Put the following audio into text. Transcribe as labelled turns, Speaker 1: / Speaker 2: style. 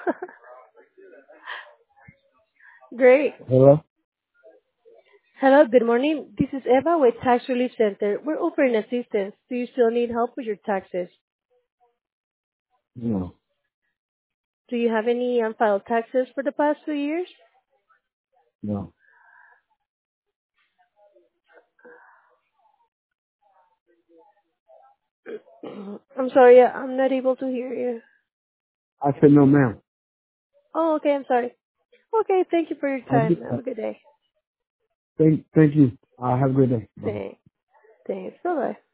Speaker 1: Great.
Speaker 2: Hello?
Speaker 1: Hello, good morning. This is Eva with Tax Relief Center. We're offering assistance. Do you still need help with your taxes?
Speaker 2: No,
Speaker 1: Do you have any unfiled taxes for the past 2 years?
Speaker 2: no.
Speaker 1: I'm sorry, I'm not able to hear you.
Speaker 2: I said no, ma'am.
Speaker 1: Oh, okay, I'm sorry. Okay, thank you for your
Speaker 2: I
Speaker 1: time.
Speaker 2: did,
Speaker 1: Have a good day.
Speaker 2: thank you. Have a good day. Bye.
Speaker 1: Thanks. Thanks. Bye-bye.